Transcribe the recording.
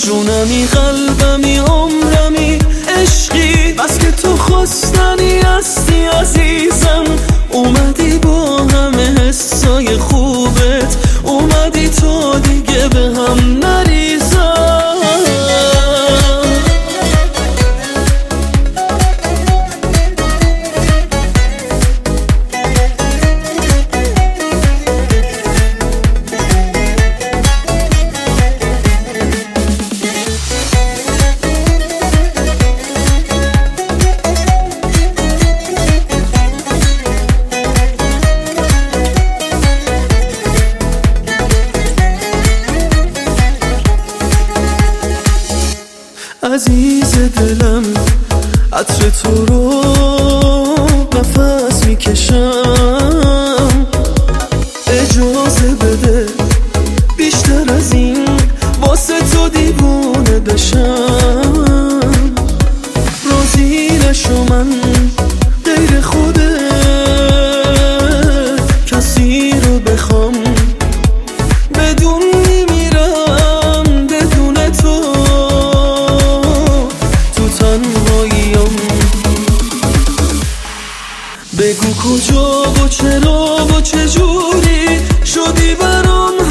جونمی قلبمی عمرمی عشقی، بس که تو خواستنی هستی عزیزم. اومدی با همه حسای خوبت، اومدی تو دیگه به هم نریزم. عزیز دلم عطر تو رو نفس میکشم، اجازه بده بیشتر از این واسه تو دیوونه بشم. راضی نشو من غیر خودت کسی رو بخوام، بدون میمیرم بدون تو تنهاییم. بگو کجا و چرا و چجوری شدی برام